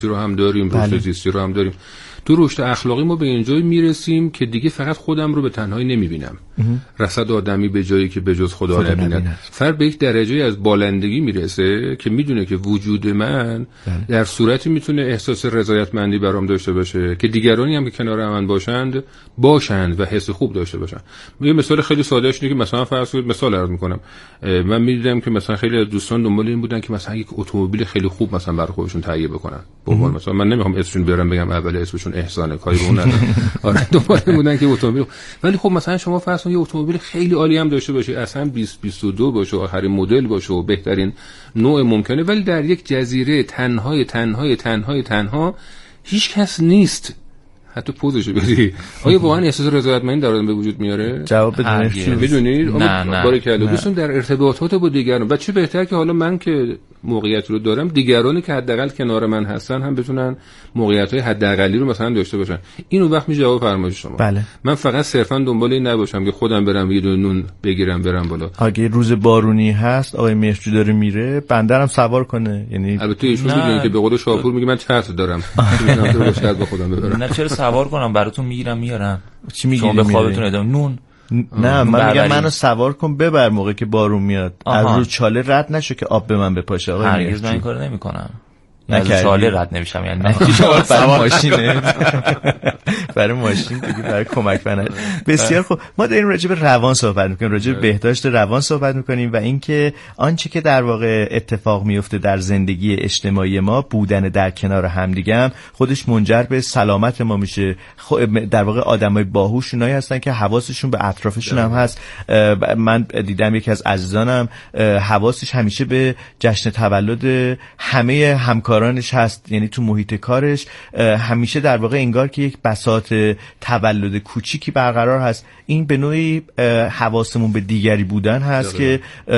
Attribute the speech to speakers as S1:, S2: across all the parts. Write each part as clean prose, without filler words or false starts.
S1: رو هم داریم، رشد زیستی رو هم داریم. تو رشد اخلاقی ما به اینجای میرسیم که دیگه فقط خودم رو به تنهایی نمیبینم. رصد آدمی به جایی که به جز خدا نبیند. فرد به یک درجه از بالندگی میرسه که میدونه که وجود من در صورتی میتونه احساس رضایتمندی برام داشته باشه که دیگرانی هم که کنار من باشند و حس خوب داشته باشن. یه مثال خیلی سادهش اینه که مثلا فرض کنید، مثال عرض میکنم، من میدیدم که مثلا خیلی از دوستان دنبال این بودن که مثلا یک اتومبیل خیلی خوب مثلا برای خودشون تهیه بکنن. به عنوان مثلا من نمیخوام اسمشون بیارم بگم اول اسمشون احسانه، کاری به اون ندارم. آره دنبال بودن که اتومبیل، ولی خب مثلا شما فرض کنید یه اتومبیل خیلی عالی هم داشته باشه، اصلا 2022 باشه، آخرین مدل باشه و بهترین نوع ممکنه، ولی در یک جزیره تنها هیچ کس نیست حتی پوزشو بدی، آیا واقعا احساس رضایتمندی در آدم به وجود میاره؟
S2: جواب بده.
S1: میدونید باریکلا دوستان در ارتباطات با دیگران، و چه بهتر که حالا من که موقعیت رو دارم، دیگرانی که حداقل کنار من هستن هم بتونن موقعیت‌های حداقلی رو مثلا داشته باشن. اینو وقت می جواب فرمایش شما.
S2: بله.
S1: من فقط صرفا دنبال این نباشم که خودم برم یه دونه نون بگیرم برم بالا.
S2: اگه روز بارونی هست آقای مهرجو داره میره، بندرم سوار کنه، یعنی
S1: البته ایشون میدونن که به قول شاپور میگه من چرت دارم، میتونم تو باشد با خودم ببرم.
S3: نه چرا سوار کنم براتون میگیرم میارم.
S2: چی میگی؟
S3: شما به خوابتون ادام نون.
S2: نه من میگم منو سوار کن ببر موقع که بارون میاد. از رو چاله رد نشو که آب به من بپاشه. آقا
S3: هرگز من این کارو نمیکنم. از چاله رد نمیشم، یعنی نه
S2: برای ماشینه. برای ماشین دیگه، برای کمک بنر. بسیار خوب. ما داریم راجع به روان صحبت میکنیم، راجع به بهداشت روان صحبت میکنیم و اینکه آنچه که در واقع اتفاق میفته در زندگی اجتماعی ما، بودن در کنار همدیگه هم خودش منجر به سلامت ما میشه. در واقع آدمای باهوش اونایی هستن که حواسشون به اطرافشون هم هست. من دیدم یکی از عزیزانم حواسش همیشه به جشن تولد همه همکارانش هست، یعنی تو محیط کارش همیشه در واقع انگار که یک بساط تولد کوچیکی برقرار هست. این به نوعی حواسمون به دیگری بودن هست که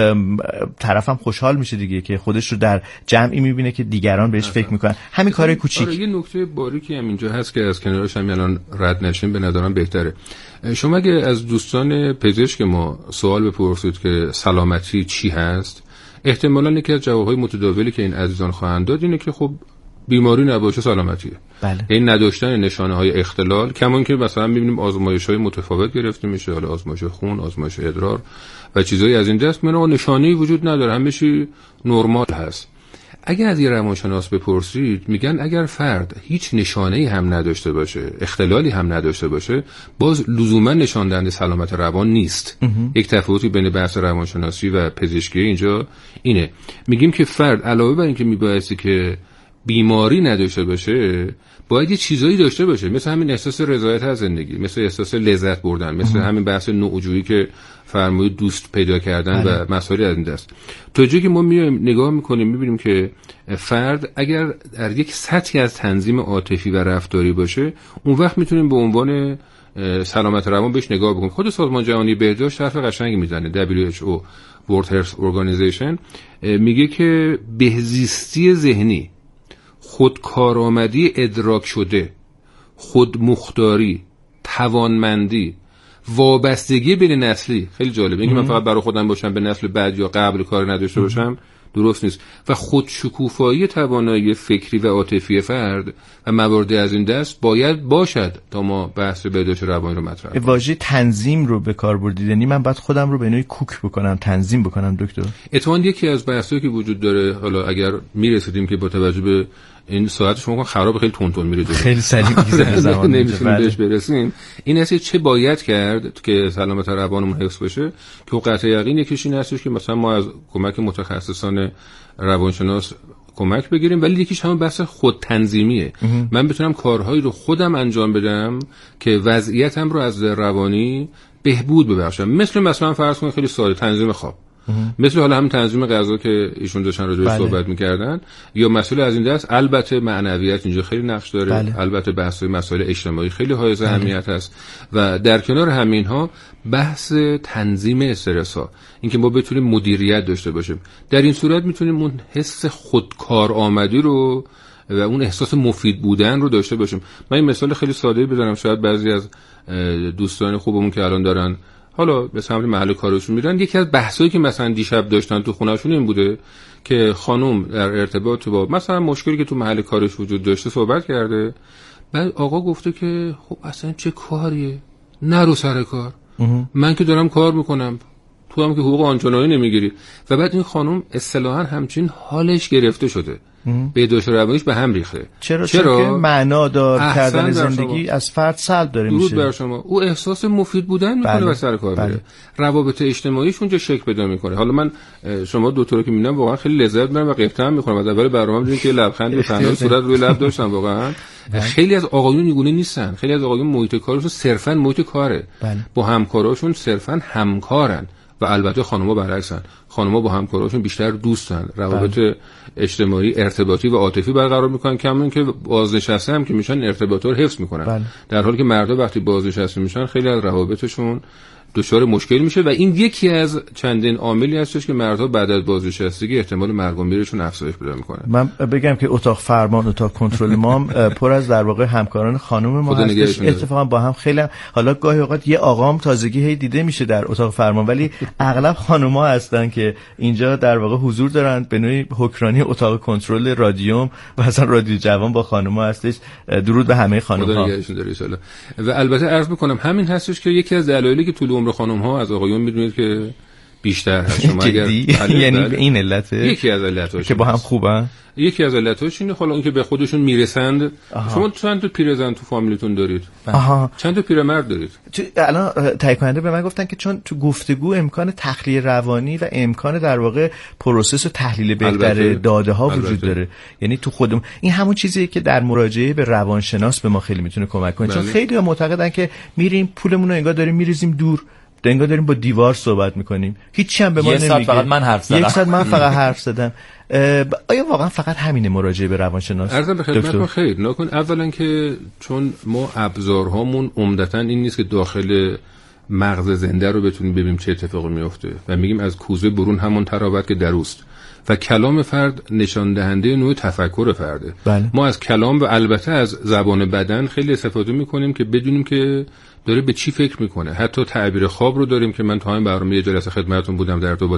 S2: طرفم خوشحال میشه دیگه که خودش رو در جمعی میبینه که دیگران بهش فکر میکنن. همین کارهای کوچیک.
S1: یه نکته باریکی هم اینجا هست که از کنارش هم الان رد نشیم به نظرم بهتره. شما اگه از دوستان پزشک ما سوال بپرسید که سلامتی چی هست، احتمالاً یکی از جوابهای متداولی که این عزیزان خواهند داد اینه که خب بیماری نباشه سلامتیه.
S2: بله.
S1: این نداشتن نشانه‌های اختلال، کمان که مثلا می‌بینیم آزمایش‌های متفاوت گرفته میشه، حالا آزمایش خون، آزمایش ادرار و چیزایی از این دست، میونه نشانه‌ای وجود نداره، همه چی نرمال هست. اگر از یه روانشناس بپرسید میگن اگر فرد هیچ نشانه‌ای هم نداشته باشه، اختلالی هم نداشته باشه، باز لزوما نشان دهنده سلامت روان نیست. یک تفاوتی بین بحث روانشناسی و پزشکی اینجا اینه. میگیم که فرد علاوه بر اینکه میبایستی که بیماری نداشته باشه، باید یه چیزایی داشته باشه، مثل همین احساس رضایت از زندگی، مثل احساس لذت بردن، مثل همین بحث نوع‌جویی که فرمودید، دوست پیدا کردن و مسائل از این دست. تا جایی که ما میایم نگاه میکنیم میبینیم که فرد اگر در یک سطحی از تنظیم عاطفی و رفتاری باشه، اون وقت میتونیم به عنوان سلامت روان بهش نگاه بکنیم. خود سازمان جهانی بهداشت حرف قشنگی میزنه، WHO World Health Organization میگه که بهزیستی ذهنی، خودکارآمدی ادراک شده، خودمختاری، توانمندی، وابستگی بین نسلی، خیلی جالبه. اینکه من فقط برای خودم باشم، به نسل بعد یا قبل کار نداشته باشم، درست نیست. و خودشکوفایی توانایی فکری و عاطفی فرد و موارد از این دست باید باشد تا ما بحث بهداشت روانی رو مطرح کنیم.
S2: واژه تنظیم رو به کار بردید، یعنی من باید خودم رو به نوعی کوک بکنم، تنظیم بکنم دکتر؟
S1: اتفاقاً یکی از بحثایی که وجود داره، حالا اگر میرسیدیم که با توجه به این ساعت شما خراب، خیلی تون میره جلو،
S2: خیلی سریع میگذره زمان،
S1: نمیتونیم بهش برسیم. این است چه باید کرد که سلامت روانمون حفظ بشه، که قطع یقین یکیش این هستش که مثلا ما از کمک متخصصان روانشناس کمک بگیریم، ولی یکیش همون بحث خود تنظیمیه. من بتونم کارهایی رو خودم انجام بدم که وضعیتم رو از روانی بهبود ببخشم. مثلا فرض کنید خیلی ساده، تنظیم خواب، مثل حالا هم تنظیم غذا که ایشون داشتن راجع بهش صحبت می‌کردن، یا مسئله از این دست. البته معنویت اینجا خیلی نقش داره. البته بحث مسائل اجتماعی خیلی حائز اهمیت است و در کنار همینها بحث تنظیم استرس‌ها، اینکه ما بتونیم مدیریت داشته باشیم. در این صورت میتونیم اون حس خودکارآمدی رو و اون احساس مفید بودن رو داشته باشیم. من این مثال خیلی ساده‌ای بزنم، شاید بعضی از دوستان خوبمون که الان دارن حالا به سمت محل کارشون میرن. یکی از بحثایی که مثلا دیشب داشتن تو خونه‌شون این بوده که خانم در ارتباط با مثلا مشکلی که تو محل کارش وجود داشته صحبت کرده، بعد آقا گفته که خب اصلا چه کاریه، نرو سر کار، من که دارم کار میکنم، تو هم که حقوق آنچنانی نمیگیری. و بعد این خانم اصطلاحاً همچین حالش گرفته شده، بهداشت روانیش به هم ریخته.
S2: چرا؟ که معنادار کردن زندگی از فرد سلب داره میشه.
S1: درود بر شما. او احساس مفید بودن میکنه و سر کار میره. روابط اجتماعیش اونجا شکل پیدا میکنه. حالا من شما دو تا رو که میبینم واقعا خیلی لذت میبرم و قیفته هم میخورم. از اول برنامه دیدین که لبخند به تنها صورت روی لب داشتم. واقعا خیلی از آقایون اینگونه نیستن. خیلی از آقایون محیط کارشون صرفا محیط کاره. با همکاراشون صرفا همکارن. و البته خانم‌ها برعکسن. خانم‌ها با همکاراشون بیشتر دوستن، روابط اجتماعی، ارتباطی و عاطفی برقرار میکنن، کما اینکه بازنشسته هم که میشن ارتباطات رو حفظ میکنن. در حالی که مردها وقتی بازنشسته میشن خیلی از روابطشون دچار مشکل میشه و این یکی از چندین عاملی هستش که مردها بعد از بازنشستگی احتمال مرگ و میرشون افزایش پیدا میکنه.
S2: من بگم که اتاق فرمان، اتاق کنترل ما پر از در واقع همکاران خانم ما هستش. اتفاقا با هم خیلی حالا گاهی اوقات یه آقام تازگی هی دیده میشه در اتاق فرمان، ولی اغلب خانم‌ها هستن که اینجا در واقع حضور دارن. به نوعی حکمرانی اتاق کنترل رادیوم و اصلا رادیو جوان با خانم‌ها هستش. درود به همه خانم‌ها.
S1: و البته عرض میکنم همین هستش که یکی از دلایلی که طول عمر خانم‌ها از آقایون میدونید که بیشتر هست. شما اگر
S2: یعنی این علته
S1: یکی از علتاش
S2: که با هم خوبن،
S1: یکی از علتاش اینه حالا اون که به خودشون میرسند. شما چند تا پیرزن تو فامیلتون دارید؟ چند تا پیرمرد دارید؟
S2: الان تایید کننده به من گفتن که چون تو گفتگو امکان تخلیه روانی و امکان در واقع پروسس و تحلیل بهتر داده ها وجود داره، یعنی تو خودمون این همون چیزیه که در مراجعه به روانشناس به ما خیلی میتونه کمک کنه. چون خیلی معتقدن که میریم پولمون رو انگار داریم میریزیم دور، انگار داریم با دیوار صحبت میکنیم، هیچی هم به ما نمیگه.
S3: فقط من حرف زدم.
S2: یک ساعت من فقط حرف زدم. آیا واقعا فقط همینه مراجعه به روانشناس؟
S1: عرضم به خدمتتون خیر. نکن اولا که چون ما ابزارهامون عمدتاً این نیست که داخل مغز زنده رو بتونیم ببینیم چه اتفاقی میفته و میگیم از کوزه برون همون تراوت که دروست و کلام فرد نشان دهنده نوع تفکر فرده. ما از کلام و البته از زبان بدن خیلی استفاده میکنیم که بدونیم که داره به چی فکر میکنه. حتی تعبیر خواب رو داریم که من تا همین برنامه یه جلسه خدمتتون بودم در تو با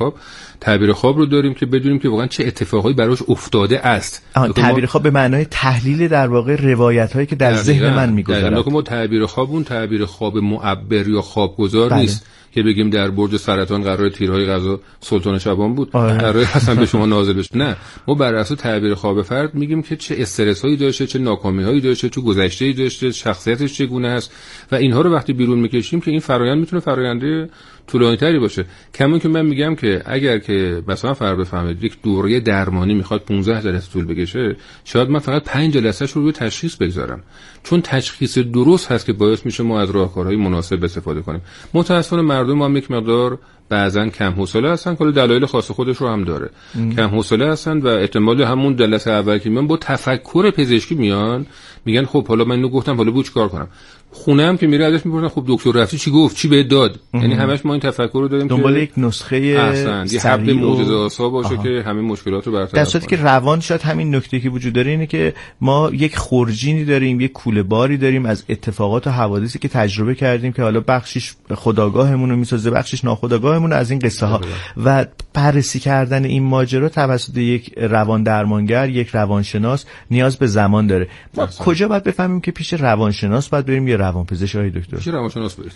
S1: تعبیر خواب رو داریم که بدونیم که واقعا چه اتفاقایی براش افتاده است.
S2: تعبیر خواب به معنای تحلیل در واقع روایت‌هایی که در ذهن من میگذرد.
S1: ما تعبیر خواب اون تعبیر خواب معبر یا خوابگزار نیست که بگیم در برج سرطان قرار تیرهای غذا سلطان شبان بود قرار اصلا به شما نازل بشه. نه، ما بر اساس تعبیر خواب فرد میگیم که چه استرس‌هایی داشته، چه ناکامی‌هایی داشته، چه گذشته‌ای داشته، شخصیتش چگونه است و اینها رو وقتی بیرون میکشیم که این فرآیند میتونه فراینده طولانی‌تری باشه. کما که من میگم که اگر که مثلا فرض بفرمایید یک دوره درمانی میخواد 15 جلسه طول بکشه، شاید من فقط 5 جلسه‌اش رو روی تشخیص بگذارم، چون تشخیص درست هست که باعث میشه ما از راهکارهای مناسب استفاده کنیم. متأسفانه مردم ما یک مقدار بعضن کم حوصله هستن، کلا دلایل خاص خودش رو هم داره. کم حوصله هستن و احتمال همون جلسه اول که میان با تفکر پزشکی میان میگن خب حالا من اینو گفتم، حالا بو چیکار کنم؟ خونه هم که میره ازش میپرسن خب دکتر رفتی چی گفت، چی بهت داد؟ یعنی همش ما این تفکر رو داریم
S2: دنبال یک نسخه
S1: یه حبل معجزه‌آسا باشه که همه مشکلات رو برطرف کنه.
S2: در صورتی که روان شاید همین نکته که وجود داره اینه که ما یک خورجینی داریم، یک کوله باری داریم از اتفاقات و حوادثی که تجربه کردیم که حالا بخشش خودآگاهمون رو میسازه، بخشش ناخودآگاهمون از این قصه ها و بررسی کردن این ماجرا توسط یک روان درمانگر، یک روانشناس نیاز به زمان داره. ما کجا باید بفهمیم که پیش روانشناس باید بریم یا روانپزشک های دکتر؟
S1: پیش روانشناس برید.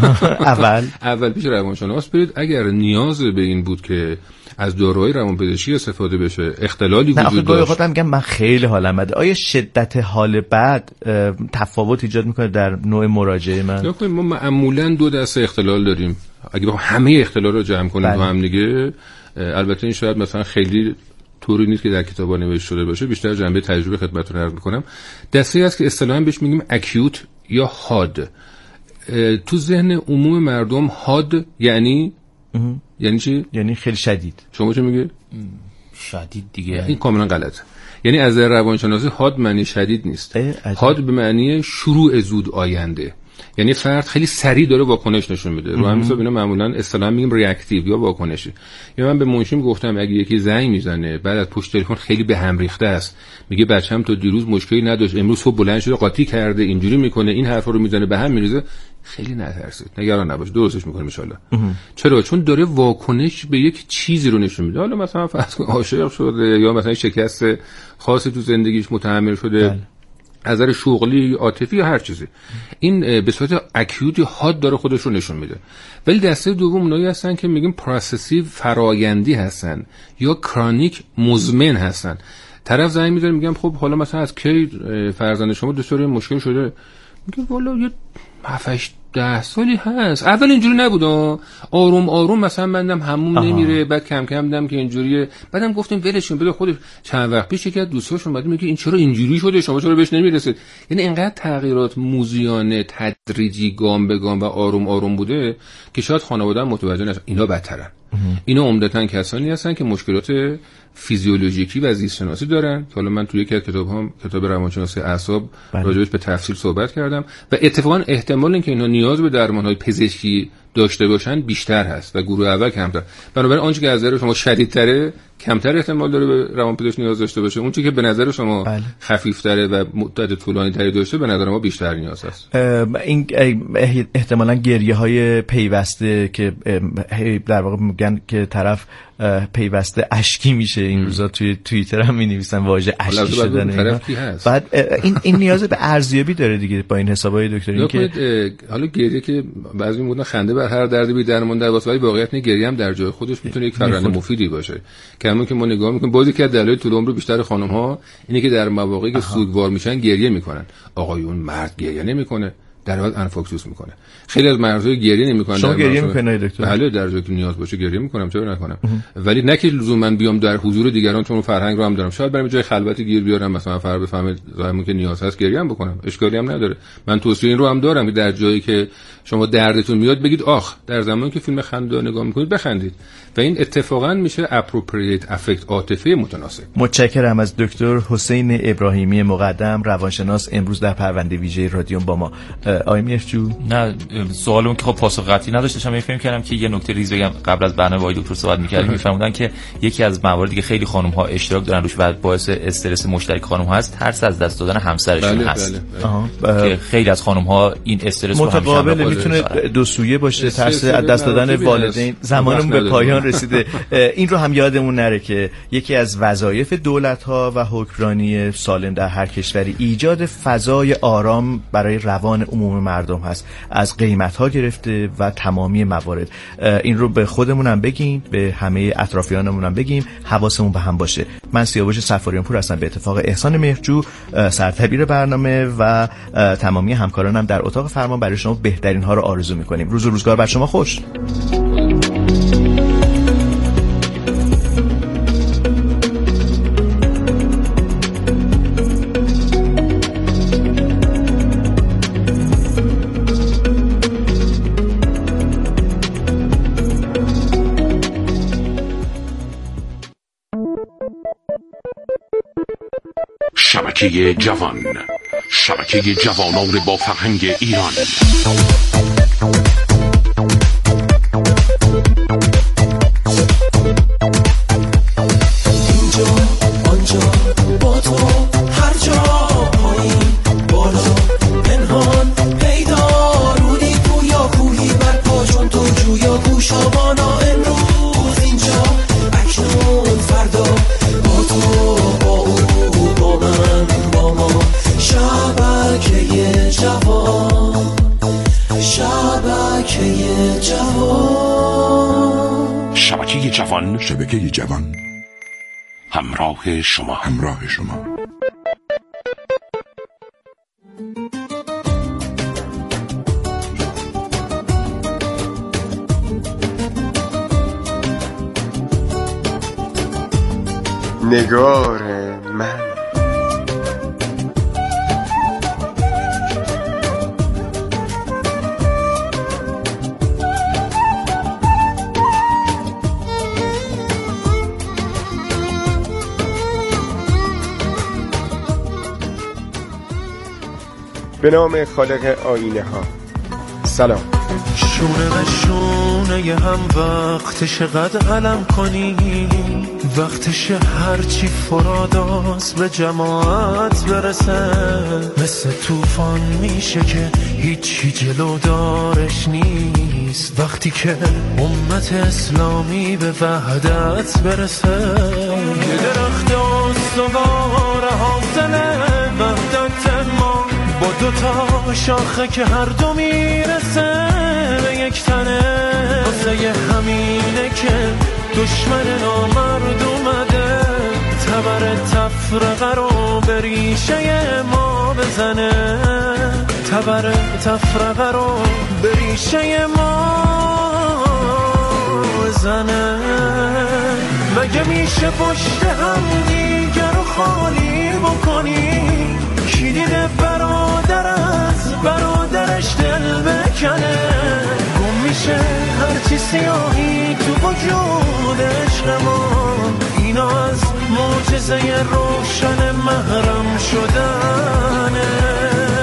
S1: اول پیش روانشناس برید. اگر نیاز به این بود که از داروهای روانپزشکی استفاده بشه، اختلالی وجود داشت.
S2: خودم میگم من خیلی حالم بده. آیا شدت حال بد تفاوت ایجاد میکنه در نوع مراجعه من؟
S1: ما معمولا 2 دسته اختلال داریم. اگه با همه اختلال رو جمع کنیم با هم دیگه، البته این شاید مثلا خیلی طوری نیست که در کتابا نوشته شده باشه، بیشتر جنبه تجربه خدمتتون عرض میکنم. دسته هست که اصطلاحاً بهش میگیم اکیوت یا حاد. تو ذهن عموم مردم حاد یعنی چی؟
S2: یعنی خیلی شدید.
S1: شما چه میگید؟
S3: شدید دیگه.
S1: این کاملا غلطه. یعنی از روانشناسی حاد معنی شدید نیست. حاد به معنی شروع زود آینده. یعنی فرد خیلی سریع داره واکنش نشون میده. رو همین حساب اینا معمولا اصطلاحا میگیم ریاکتیو یا واکنشی. یا من به منشیم گفتم اگه یکی زنگ میزنه بعد از پشت تلفن خیلی به هم ریخته است، میگه بچه‌م تو دیروز مشکلی نداشت، امروز صبح بلند شده قاطی کرده، اینجوری میکنه، این حرفا رو میزنه، به هم میریزه، خیلی نترسید، نگران نباش، درستش میکنه ان شاءالله. چرا؟ چون داره واکنش به یک چیزی رو نشون میده. حالا مثلا فرض کن عاشق شده یا مثلا شکست خاصی تو زندگیش متحمل شده، از نظر شغلی، عاطفی یا هر چیزی، این به صورت اکیوتی حاد داره خودش رو نشون میده. ولی دسته دوم اونایی هستن که میگیم پروسسیو، فرآیندی هستن، یا کرونیک، مزمن هستن. طرف زنگ میزنه میگم خب حالا مثلا از کی فرزند شما دچار مشکل شده؟ میگه والا یه 7-10 سالی هست، اول اینجوری نبود، آروم آروم مثلا بندم هموم نمیره، بعد کم کم دیدم که اینجوریه، بعدم گفتیم ولشون بده خودش. چند وقت پیش یکی از دوستاش اومد میگه این چرا اینجوری شده، شما چرا بهش نمیرسید؟ یعنی اینقدر تغییرات موزیانه، تدریجی، گام به گام و آروم آروم بوده که شاید خانواده متوجه نشن. اینا بدترن. اینا عمدتاً کسانی هستن که مشکلات فیزیولوژیکی و زیست شناسی دارن. حالا من توی یکی از کتابام، کتاب روانشناسی اعصاب، راجعش به تفصیل صحبت کردم و اتفاقا احتمال اینکه اینا نیاز به درمان‌های پزشکی داشته باشن بیشتر هست و گروه اول کمتر. بنابراین آنچه که از نظر شما شدیدتره کمتر احتمال داره به روانپزشک نیاز داشته باشه، اون چیزی که به نظر شما خفیفتره و مدت طولانی‌تری داشته به نظر ما بیشتر نیاز هست.
S2: این احتمالاً گریه‌های پیوسته که در واقع میگن که طرف پیوسته اشکی میشه، این روزا توی توییتر هم می‌نویسن واژه اشکی شدن. بعد این نیاز به ارزیابی داره دیگه با این حسابای دکتر.
S1: که حالا گریه که بعضی میگن خنده بر هر دردی بی درمان در واسه، ولی واقعیت نه، گریه هم در جای خودش میتونه یک فرآیند مفیدی باشه. همون که ما نگاه میکنیم بازی که دلایل طول عمر بیشتر خانم ها اینه که در مواقعی که سوگوار میشن گریه میکنن. آقایون، مرد گریه نمیکنه، در حال انفاکسیوس میکنه. خیلی از مردها گریه نمیکنن.
S2: شما گریه میکنید دکتر؟
S1: بله، در جایی که نیاز باشه گریه میکنم، چرا نکنم. ولی نه که لزوما بیام در حضور دیگران، چون فرهنگ رو هم دارم، شاید برام جای خلوتی گیر بیارم، مثلا فرد بفهمه زایمون که نیاز هست گریه هم بکنم، اشکالی هم نداره. من توصیه این رو هم دارم که در جایی که شما دردتون میاد بگید آخ، در زمانی که فیلم خنده نگاه میکنید بخندید و این اتفاقا میشه appropriate affect، عاطفه متناسب.
S2: متشکرم از دکتر حسین ابراهیمی مقدم، روانشناس، امروز در پرونده ویژه رادیو با ما. آقای میرجو،
S3: نه سوالون که خب پاسخ قطعی نداشتم، من فکر کردم که یه نکته ریز بگم. قبل از برنامه با دکتر صحبت می‌کردیم می‌فهمودن که یکی از مواردی که خیلی خانم‌ها اشتراک دارن روش و باعث استرس مشترک خانم‌ها هست، ترس از دست دادن همسرشون هست. که خیلی از خانم‌ها این استرس رو
S2: متقابل میتونه دو سویه باشه، ترس از دست دادن والدین. زمانمون به پایان رسیده. این رو هم یادمون نره که یکی از وظایف دولت‌ها و حکمرانی سالم در هر کشوری ایجاد فضای آرام برای روان عموم مردم هست، از قیمت‌ها گرفته و تمامی موارد. این رو به خودمون هم بگیم، به همه اطرافیانمون هم بگیم، حواسمون به هم باشه. من سیاوش صفاریان پور هستم، به اتفاق احسان مهرجو سرطبیر برنامه و تمامی همکارانم در اتاق فرمان برای شما بهترین ها رو آرزو می‌کنیم. روز و روزگار بر شما خوش.
S4: شبکه جوان، شبکه جوانان با فرهنگ ایران.
S5: اینجا آنجا با تو هر جا، پایین بالا پنهان پیدا، رودی گویا کوهی بر پا، چون تو جویا گوشابانا. امروز اینجا اکنون فردا، با تو با او با من با ما. شبکه جوان، شبکه جوان،
S4: شبکه جوان،
S6: شبکه جوان،
S4: همراه شما،
S6: همراه شما.
S7: نگار من، به نام خالق آینه ها، سلام.
S5: شونه و شونه هم وقتش قد علم کنی، وقتش هرچی فراداست به جماعت برسه، مثل طوفان میشه که هیچی جلو دارش نیست، وقتی که امت اسلامی به وحدت برسه. یه درخت استوار حاصل وحدت ما با دوتا شاخه که هر دو میرسه به یک تنه، واسه همینه که دشمن نامرد اومده تبر تفرقه رو به ریشه ما بزنه، تبر تفرقه رو به ریشه ما بزنه. مگه میشه پشت هم دیگر رو خالی بکنی؟ کی دیده برادر از برادرش دل بکنه؟ گم میشه هرچی سیاهی تو وجود عشق ما، اینا از معجزه روشن محرم شدنه.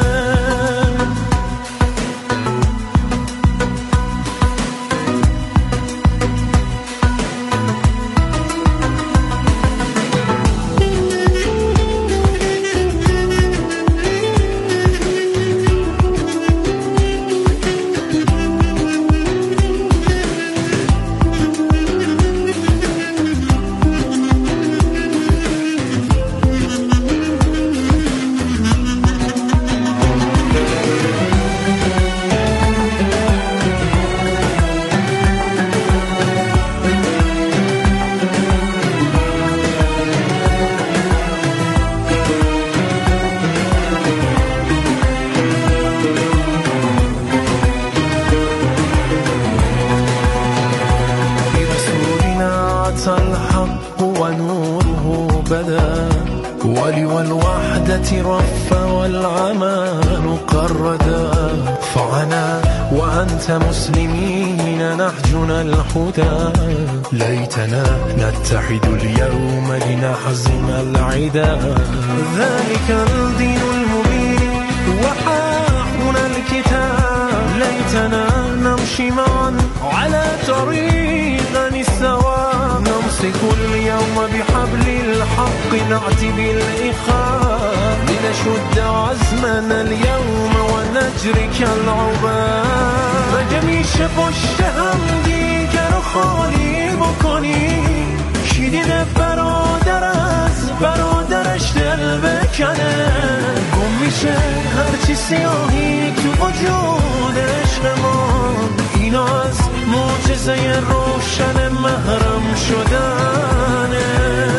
S5: رفا والعمل قردا، فعنا وأنت مسلمين نهجنا الهدى، ليتنا نتحد اليوم لنحزم العدا، ذلك الدين المبين وحقنا الكتاب، ليتنا نمشي معا على طريق السواء، نمسك اليوم بحبل الحق نأتي بالإخاء، لنشد عزمنا اليوم ونجري كالعباد. مگه میشه پشت هم دیگر رو خالی بکنی؟ کی دیده برادر از برادرش دل بکنه؟ گم میشه هرچی سیاهی تو وجود عشق ما، اینا از معجزه روشن محرم شدنه.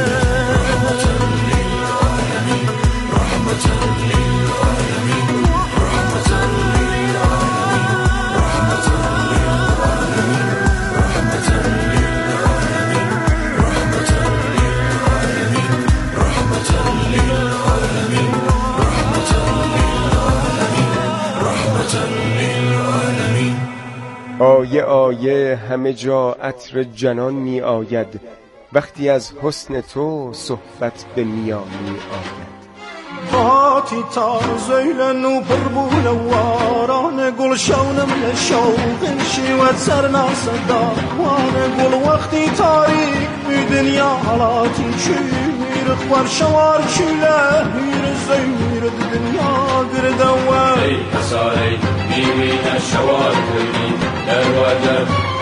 S7: آیه آیه همه جا عطر جنان می آید، وقتی از حسن تو صحبت به میان می آید.
S6: هاتی تا زیلن و بربول واران گل شونم لشوق شیوت سرنا صدا وان گل وقتی تاریک بی دنیا حالاتی چیر خوار شوار چیله هیر زیر دنیا گردوه ای حساری بیوین شوار کردی در وادر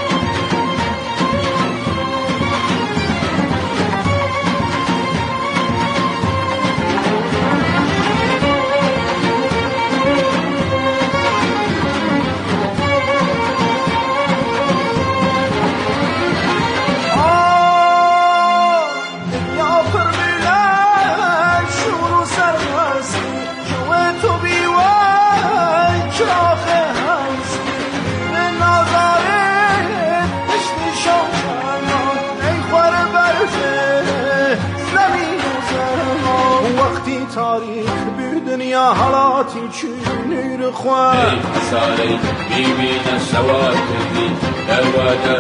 S6: تاریخ بی دنیا حالاتی چنیر خواه ای حساری بیبین شوار کردی در وادر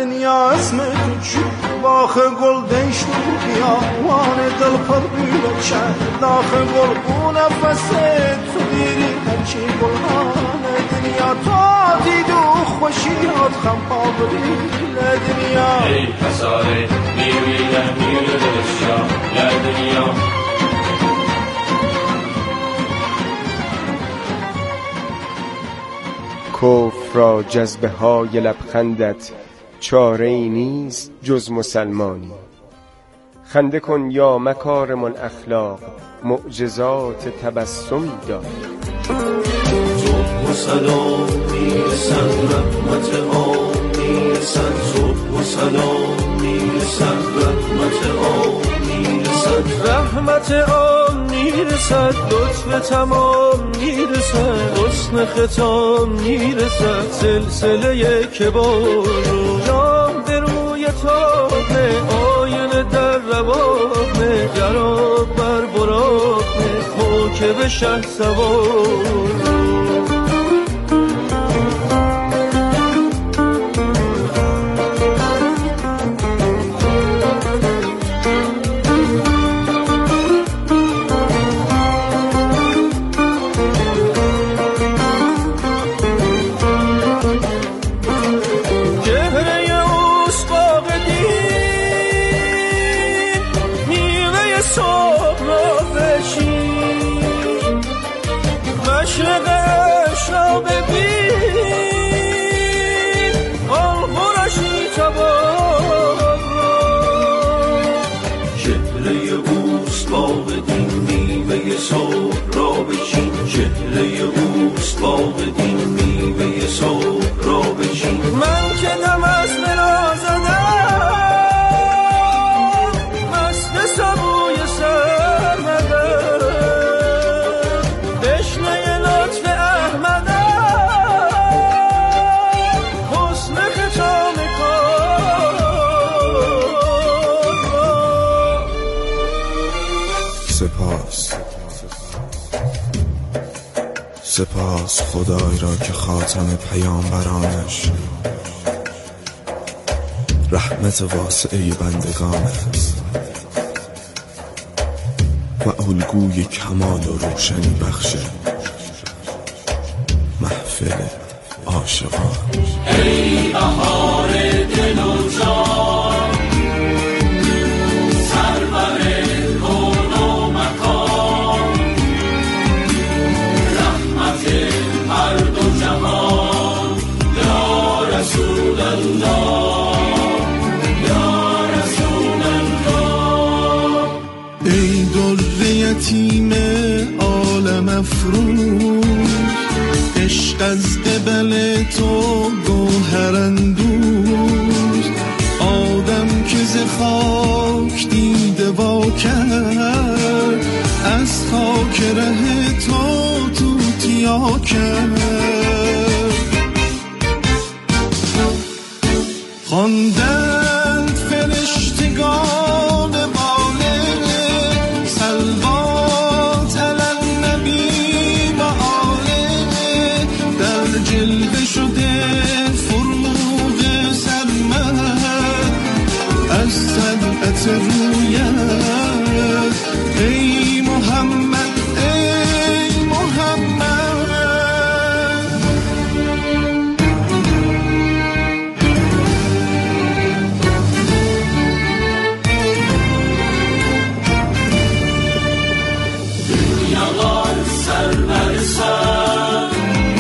S6: دنیا اسم تو چی باخ گل دیشتو بیاوان دل پر بیل چه داخ گل او نفس تو دیری هرچی گلان دنیا تو دیدو خوشیات خم پاوری دنیا
S5: ای پساره میویدن میوی دلشیا یا دنیا
S7: کفر را جذبه های لبخندت چاره ای نیست جز مسلمانی. خنده کن یا مکارم الاخلاق معجزات تبسمی دار.
S5: صبح و سلام میرسن رحمت آن میرسن صبح و سلام میرسن رحمت آن میرسن رحمت آن میرسد لطف تمام میرسد حسن ختام میرسد سلسله کبار جام به روی تابه آینه در روانه گراب بر براقه خاک به شه سوار
S8: سپاس خدای را که خاتم پیامبرانش رحمت واسعه بندگان است و الگوی کمال و روشنی بخش محفل عاشقان.
S5: ای بهار دل و جان سرور کون و مکان رحمت هر دو جهان یا رسول الله یا رسول الله.
S6: ای در یتیم عالم افروز عشق از قبل تو گوهر اندوز آدم که ز خاک دیده وا کرد از خاک ره تو توتیا کرد. خواندند فرشتگان باله صلوات علی النبی و آله در جلوه شده فروغ سرمد از طلعت رویت. ای محمد ای محمد
S5: dünyalar serversen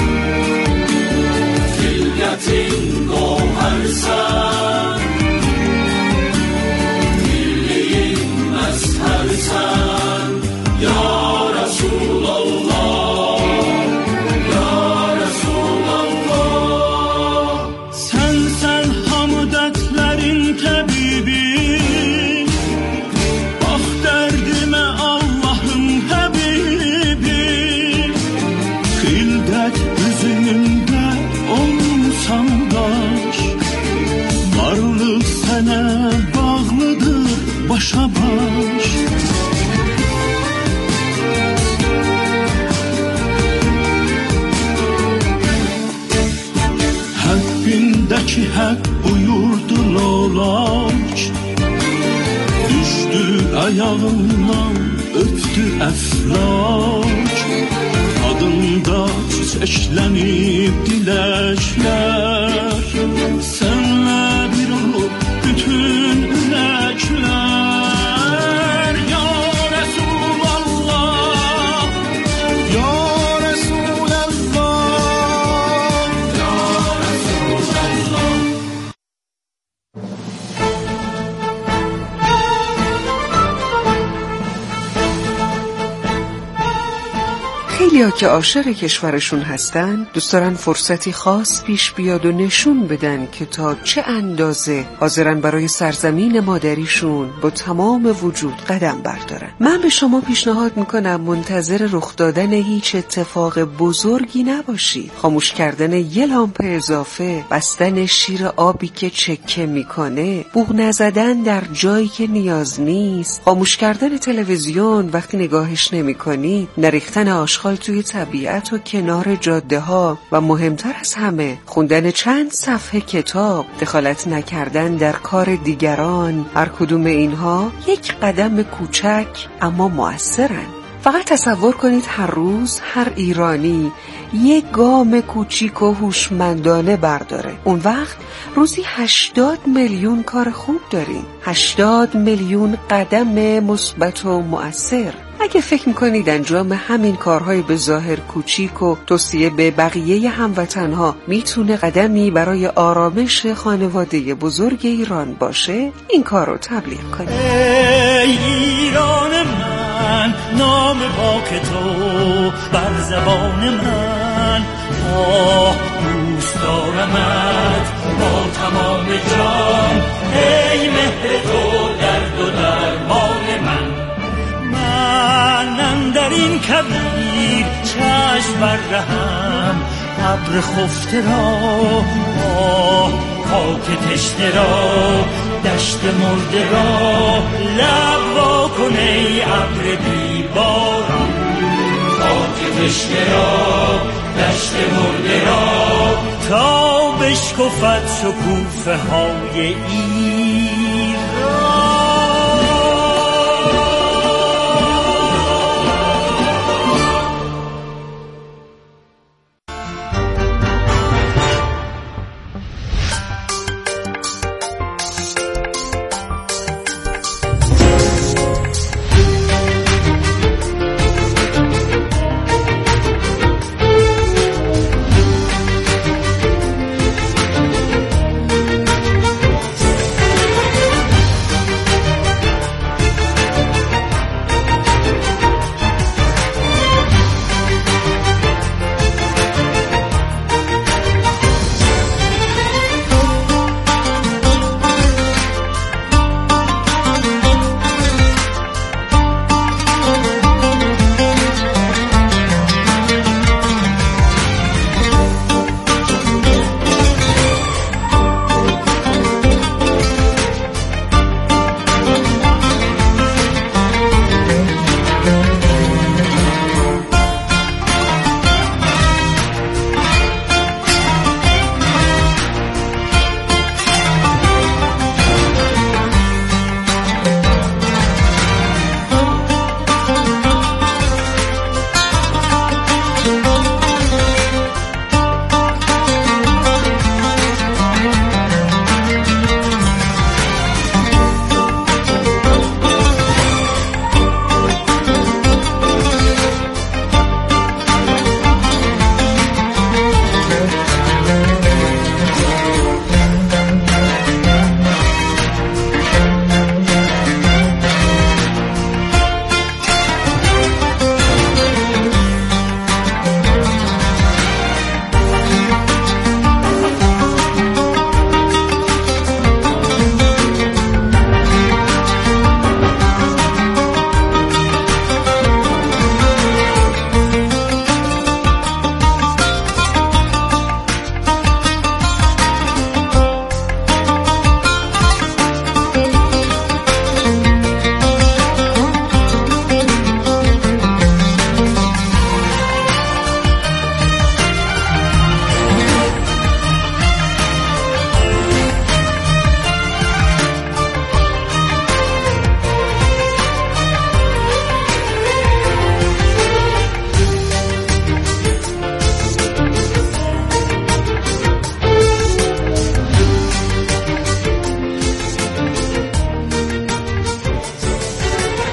S5: Hilyetin gohersen Birliğin mezhersen Ya Resulallah Ya Resulallah.
S6: Sen hamdetlerin tabibi bak derdime Allah'ın habibi hildet üzümünde olsam daş varlık sana bağlıdır başa baş. Hakkındaki hak buyurdu lalaç Düştü ayağından öptü əflac Adında çiçeklenip dileşler Senle bir olup bütün ülekler Ya Resulallah Ya Resulallah Ya Resulallah
S9: خیلی‌ها که عاشق کشورشون هستن دوست دارن فرصتی خاص پیش بیاد و نشون بدن که تا چه اندازه حاضرن برای سرزمین مادریشون با تمام وجود قدم بردارن. من به شما پیشنهاد میکنم منتظر رخ دادن هیچ اتفاق بزرگی نباشید. خاموش کردن یه لامپ اضافه، بستن شیر آبی که چکه میکنه، بوق نزدن در جایی که نیاز نیست، خاموش کردن تلویزیون وقتی نگاهش نمیکنی، نریختن آشغال توی طبیعت و کنار جاده ها و مهمتر از همه خوندن چند صفحه کتاب، دخالت نکردن در کار دیگران، هر کدوم اینها یک قدم کوچک اما مؤثرن. فقط تصور کنید هر روز هر ایرانی یک گام کوچیک و هوشمندانه برداره. اون وقت روزی 80 میلیون کار خوب داریم، 80 میلیون قدم مثبت و مؤثر. اگه فکر میکنید انجام همین کارهای به ظاهر کوچیک و توصیه به بقیه هموطنها میتونه قدمی برای آرامش خانواده بزرگ ایران باشه، این کار رو تبلیغ کنید.
S5: ای ایران من، نام پاک تو بر زبان من، دوست دارمت با تمام جان، ای مهر تو درد و درمان من. من در این کبیر چشم برهم، ابر خفته را خاک تشنه را، دشت مرده را لب وا کن ای ابر بیباران. خاک تشنه را دشت مرده را تا بشکفد شکوفه های این